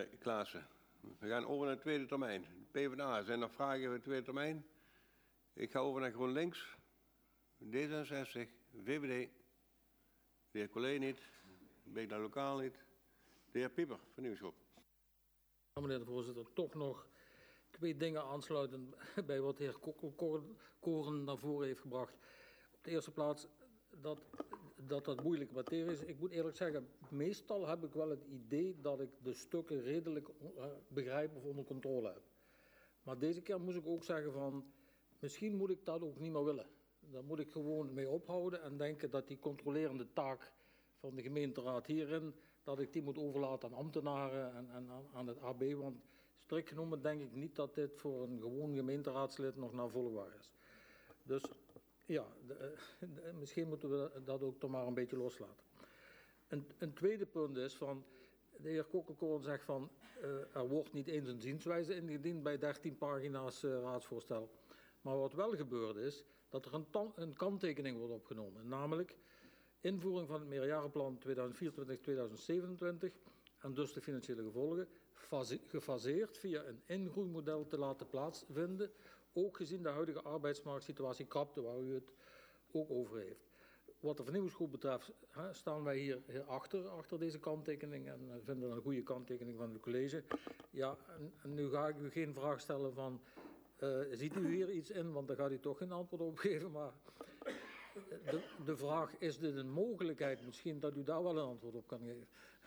meneer Klaassen. We gaan over naar de tweede termijn. PvdA, zijn er vragen voor de tweede termijn? Ik ga over naar GroenLinks, D66, VVD. De heer Collé niet, Beekda Lokaal niet. De heer Pieper, Vernieuwingsgroep. Meneer de voorzitter, toch nog 2 dingen aansluitend bij wat de heer Koren naar voren heeft gebracht. Op de eerste plaats dat moeilijke materie is. Ik moet eerlijk zeggen, meestal heb ik wel het idee dat ik de stukken redelijk begrijp of onder controle heb. Maar deze keer moest ik ook zeggen van, misschien moet ik dat ook niet meer willen. Daar moet ik gewoon mee ophouden en denken dat die controlerende taak van de gemeenteraad hierin, dat ik die moet overlaten aan ambtenaren en aan het AB. Want strikt genomen denk ik niet dat dit voor een gewoon gemeenteraadslid nog navolgbaar is. Dus ja, misschien moeten we dat ook toch maar een beetje loslaten. Een tweede punt is van, de heer Kokkelkoorn zegt van, er wordt niet eens een zienswijze ingediend bij 13 pagina's raadsvoorstel. Maar wat wel gebeurd is, dat er een kanttekening wordt opgenomen. Namelijk invoering van het meerjarenplan 2024-2027 en dus de financiële gevolgen, gefaseerd via een ingroeimodel te laten plaatsvinden, ook gezien de huidige arbeidsmarktsituatie krapte, waar u het ook over heeft. Wat de vernieuwingsgroep betreft staan wij hier achter deze kanttekening en vinden dat een goede kanttekening van het college. Ja, en nu ga ik u geen vraag stellen van, ziet u hier iets in, want daar gaat u toch geen antwoord op geven, maar de vraag, is dit een mogelijkheid misschien dat u daar wel een antwoord op kan geven?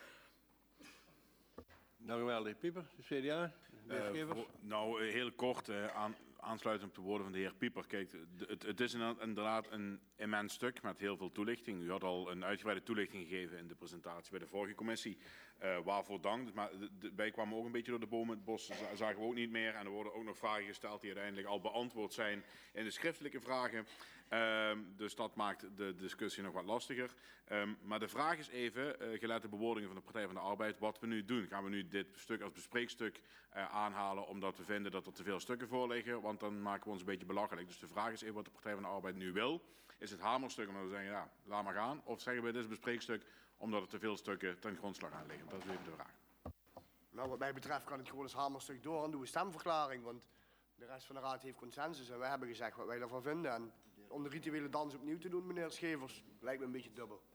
Dank u wel, de heer Pieper, de CDA. Nou, heel kort aansluitend op de woorden van de heer Pieper. Kijk, het is inderdaad een immens stuk met heel veel toelichting. U had al een uitgebreide toelichting gegeven in de presentatie bij de vorige commissie. Waarvoor dank. Maar wij kwamen ook een beetje door de bomen het bos. Zagen we ook niet meer. En er worden ook nog vragen gesteld die uiteindelijk al beantwoord zijn in de schriftelijke vragen. Dus dat maakt de discussie nog wat lastiger. Maar de vraag is even, gelet de bewoordingen van de Partij van de Arbeid, wat we nu doen. Gaan we nu dit stuk als bespreekstuk aanhalen omdat we vinden dat er te veel stukken voor liggen? Want dan maken we ons een beetje belachelijk. Dus de vraag is even wat de Partij van de Arbeid nu wil. Is het hamerstuk omdat we zeggen, ja, laat maar gaan? Of zeggen we dit is een bespreekstuk omdat er te veel stukken ten grondslag aan liggen? Dat is even de vraag. Nou, wat mij betreft kan het gewoon als hamerstuk door en doen we stemverklaring. Want de rest van de raad heeft consensus en wij hebben gezegd wat wij ervan vinden. En om de rituele dans opnieuw te doen, meneer Schevers, lijkt me een beetje dubbel.